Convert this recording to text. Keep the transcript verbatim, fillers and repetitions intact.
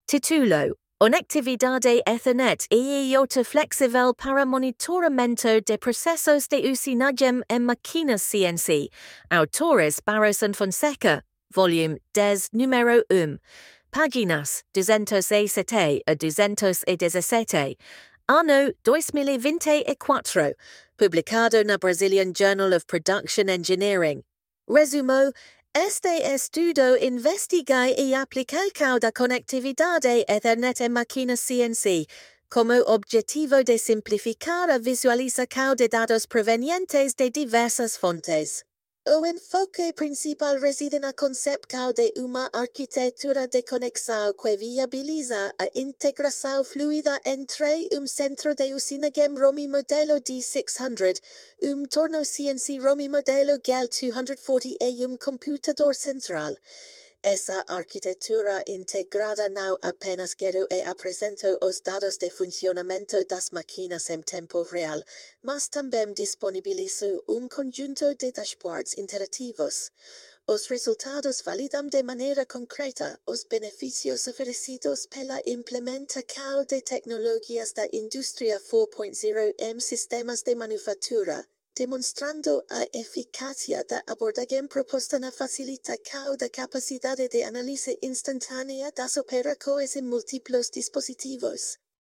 Titulo, Conectividade Ethernet e IoT flexível para monitoramento de processos de usinagem em máquinas C N C. Autores Barros and Fonseca, volume dez, número um. Páginas duzentos e sete a duzentos e dezessete. Ano dois mil e vinte e quatro. Publicado na Brazilian Journal of Production Engineering. Resumo: este estudo investiga e aplica da conectividade Ethernet em máquinas C N C, como objetivo de simplificar a visualização de dados provenientes de diversas fontes. O enfoque principal reside na concepção de uma arquitetura de conexão que viabiliza a integração fluida entre um centro de usinagem ROMI modelo D seiscentos, um torno C N C ROMI modelo G A L duzentos e quarenta e um computador central. Essa arquitetura integrada não apenas gera e apresenta os dados de funcionamento das máquinas em tempo real, mas também disponibiliza um conjunto de dashboards interativos. Os resultados validam de maneira concreta os benefícios oferecidos pela implementação de tecnologias da indústria quatro ponto zero em sistemas de manufatura, demonstrando a eficácia da abordagem proposta na facilitação da capacidade de análise instantânea das operações em múltiplos dispositivos.